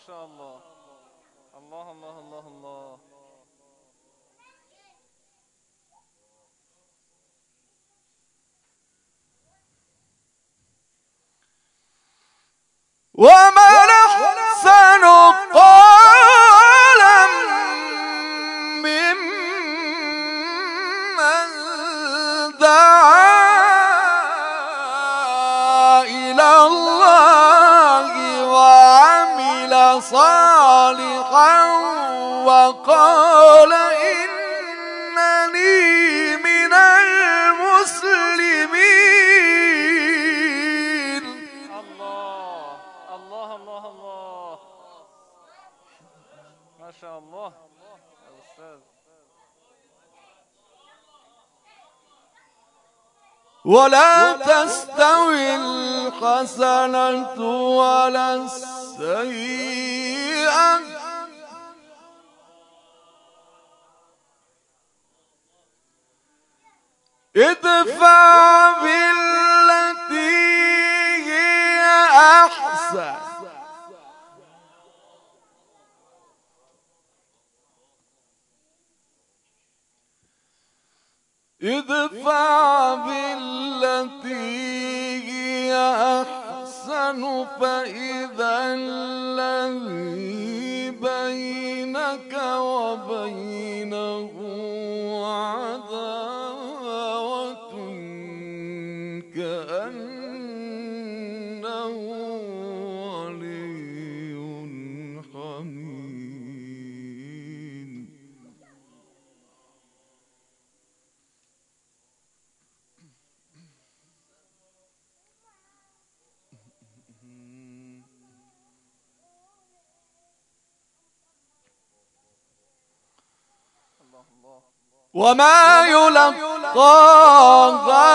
شاء الله. الله الله الله الله. ومن أحسن قولا ممن دعا إلى الله وعمل صالحا وقال إنني من المسلمين. الله الله الله الله. ما شاء الله يا أستاذ. ولا تستوي الحسنة ولا السيئة ادفع بالتي هي أحسن ادفع بالتي هي أحسن فإذا الذي بينك وبينه عداوة كأنه ولي حميم. وما يلقاها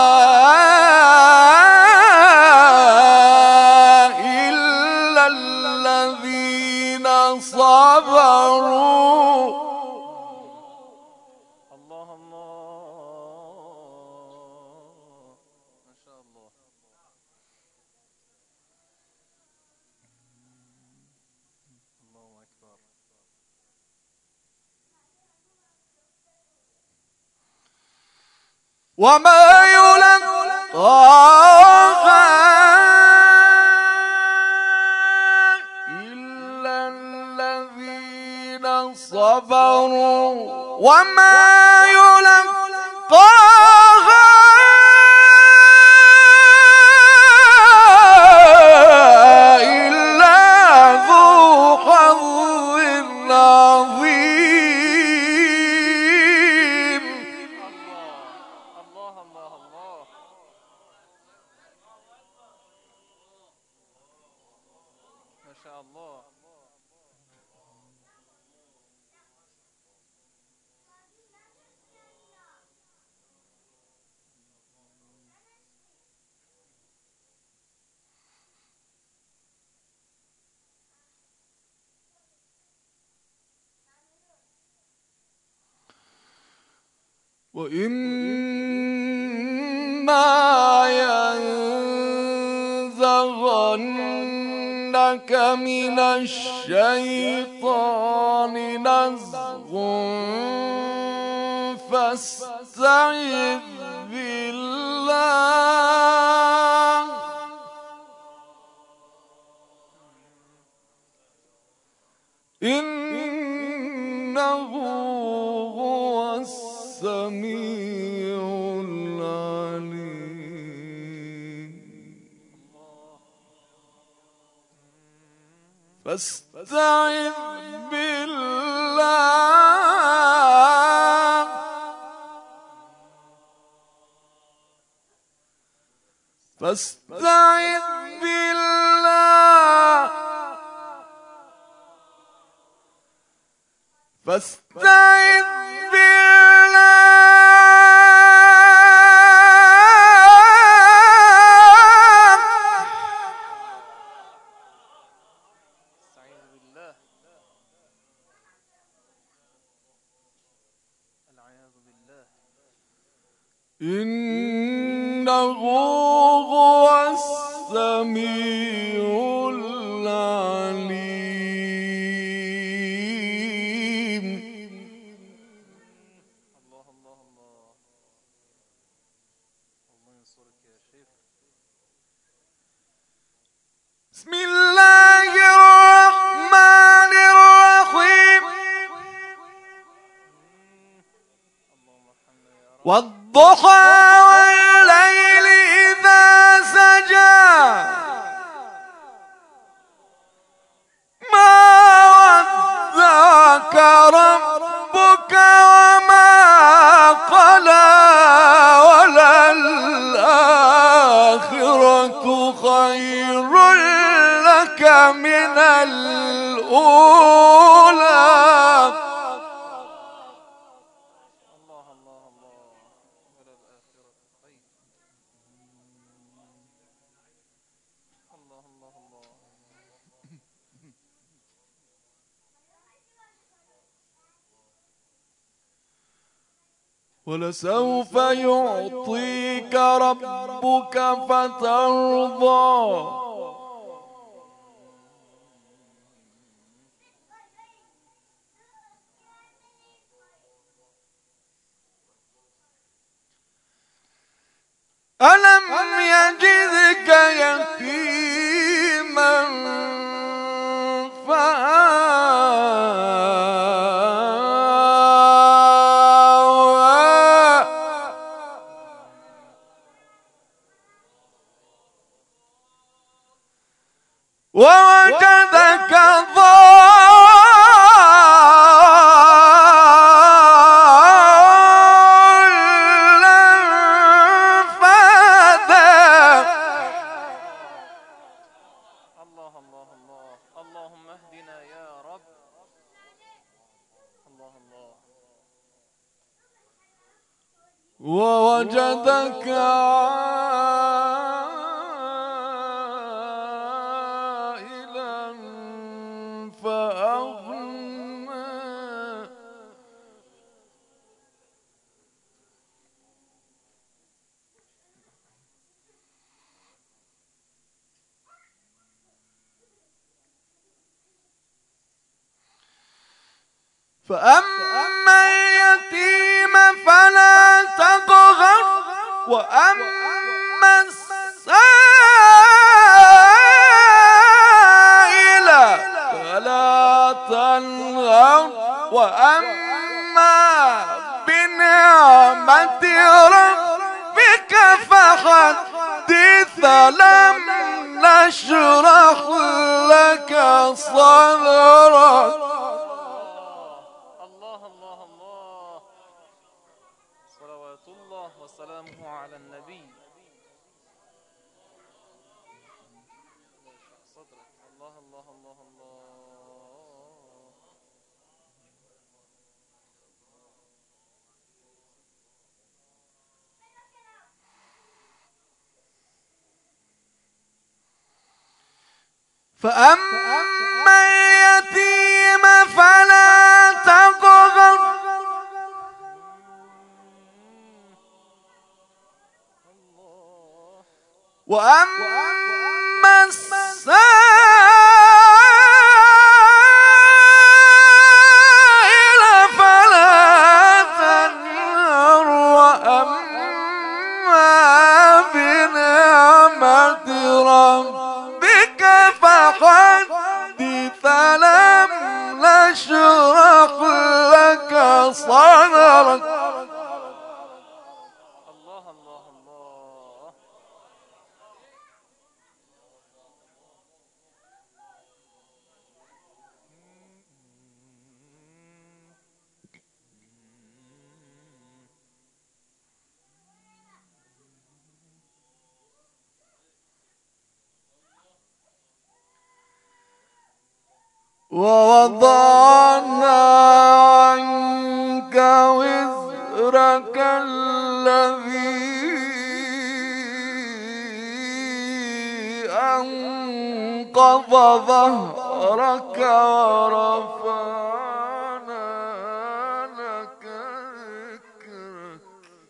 إلا الذين صبروا. الله الله. ما شاء الله. الله أكبر. وما يلقاها إلا الذين صبروا وما يلقاها إلا ذو حظ عظيم. الله الله الله. ما شاء الله. وإما ينزغنك من الشيطان نزغ فاستعذ بالله إنه هو السميع العليم. فاستعذ بالله فاستعذ بالله فاستعذ استعيذ بالله. العياذ بالله. إنه هو السميع العليم. بسم الله الرحمن الرحيم والضحى والليل إذا سجى ما ودعك ربك وما قلى وللآخرة خير لك من الأولى ولسوف يعطيك ربك فترضى ألم يجدك يتيما فآوى ووجدك اللهم اهدنا يا رب. الله الله. ووجدك عائلا فأغنى فأما اليتيم فلا تقهر وأما السائل فلا تنهر وأما بنعمة ربك فحدث لم نشرح لك صدرك. صلوات الله وسلامه على النبي. صدرك. الله الله الله الله. فأما اليتيم فلا تقهر وأما السائل فلا تنهر وأما بنعمة ربك فحدث لم نشرح لك صدرك. الله الله الله. ووضعنا عنك وزرك الذي أنقض ظهرك ورفعنا لك ذكرك.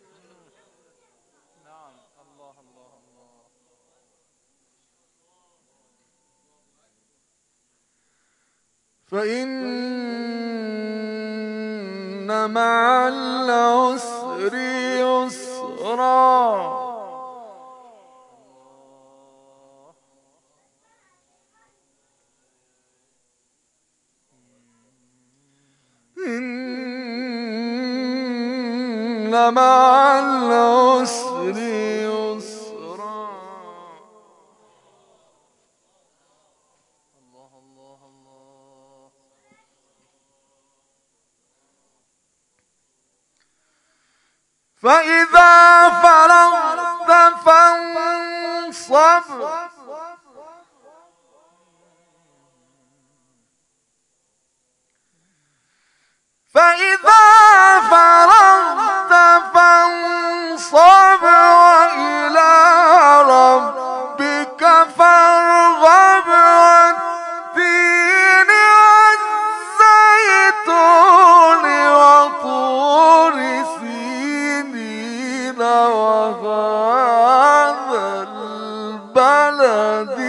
نعم. الله الله الله. فإن مع العسر يسرا إن مع العسر يسرا. الله الله الله. فإذا فرغت فانصب فإذا فرغت فانصب وإلى ربك فارغب والتين والزيتون وطور سينين وهذا البلد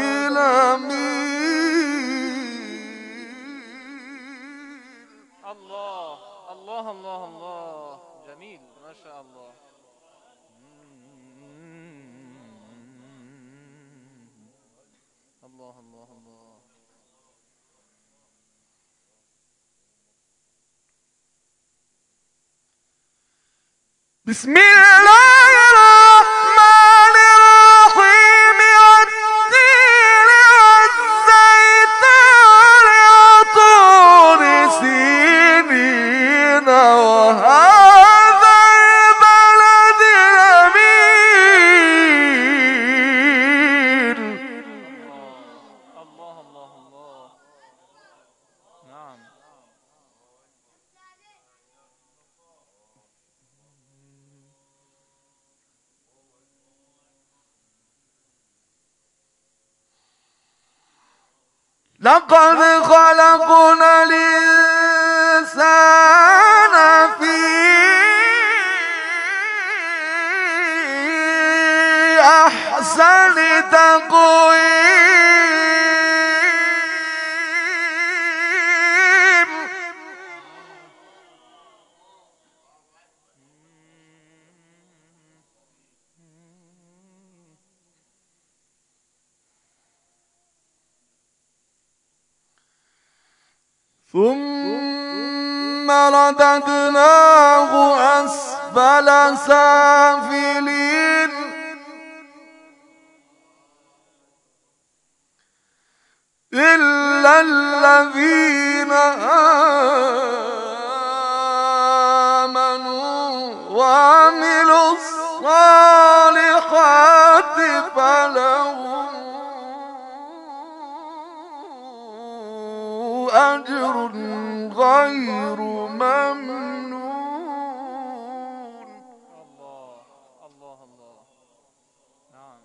الله الله الله. جميل ما شاء الله. الله الله الله. بسم الله الرحمن الرحيم والتين والزيتون وطور سينين وهذا البلد الأمين. الله الله الله. نعم. لقد خلقنا الإنسان في أحسن تقويم. ثم رددناه أسفل سافلين إلا الذين آمنوا وعملوا الصالحات فلهم أجر غير ممنون. الله الله الله. نعم.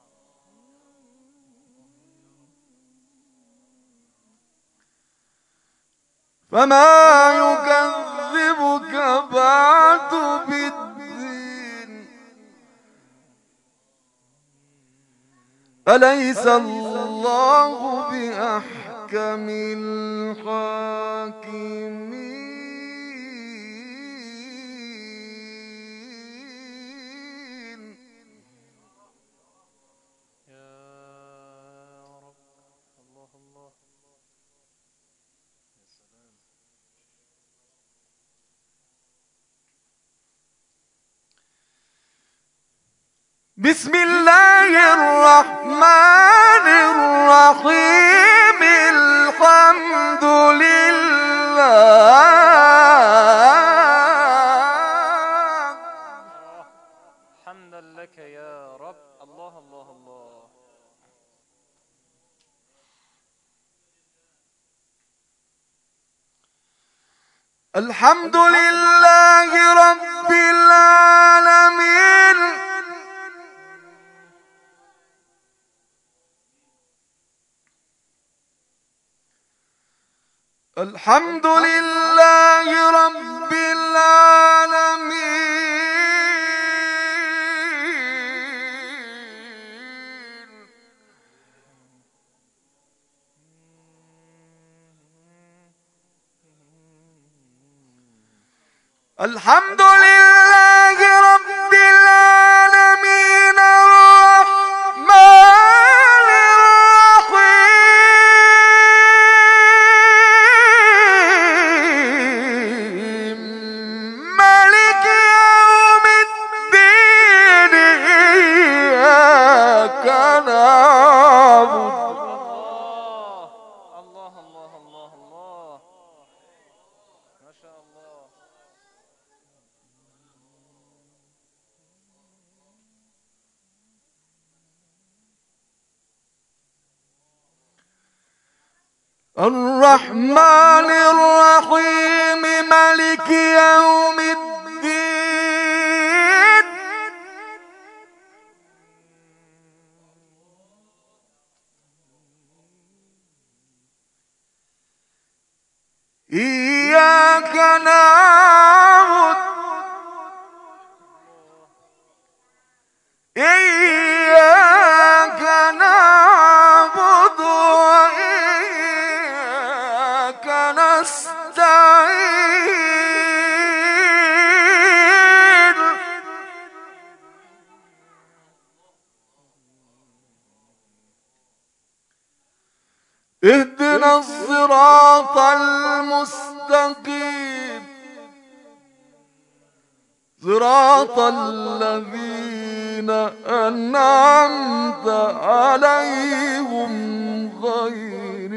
فما يكذبك بعد بالدين أليس الله بأحكم الحاكمين. يا رب. الله الله. يا سلام. بسم الله الرحمن الرحيم الحمد لله حمدا لك يا رب. الله الله الله. الحمد لله رب العالمين الحمد لله رب العالمين الحمد لله رب العالمين الرحمن الرحيم مالك يوم الرحمن الرحيم مالك يوم الدين إياك نعبد وإياك نستعين اهدنا الصراط المستقيم صراط الذين أنعمت عليهم غير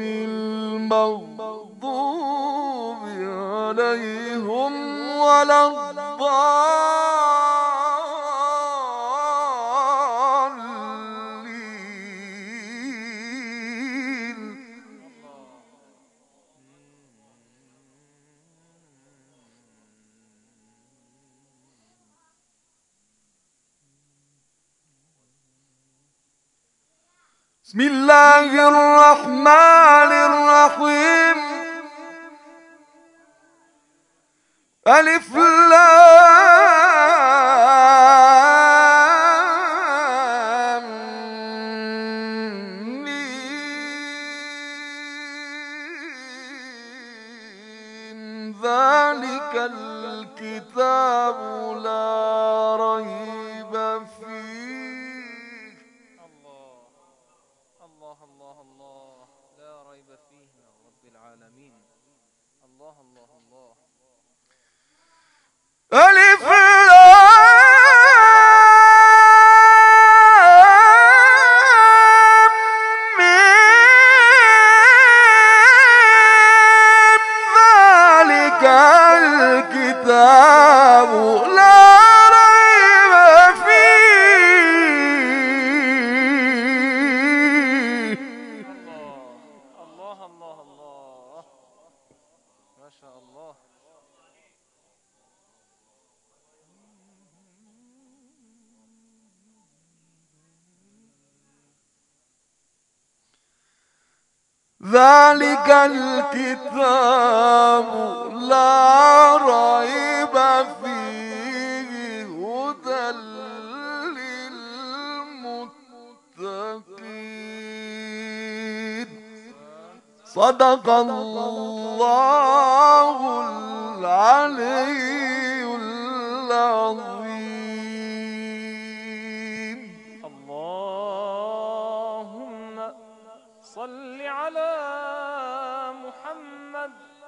المغضوب عليهم ولا الضالين. بسم الله الرحمن الرحيم ألف لام ميم ذلك الكتاب لا ريب فيه. الله الله الله، لا ريب فيه يا رب العالمين. الله الله الله. ألف لام ميم ذلك الكتاب لا ريب فيه. الله الله الله، ما شاء الله. ذلك الكتاب لا ريب فيه هدى للمتقين. صدق الله العلي العظيم. اللهم صل على محمد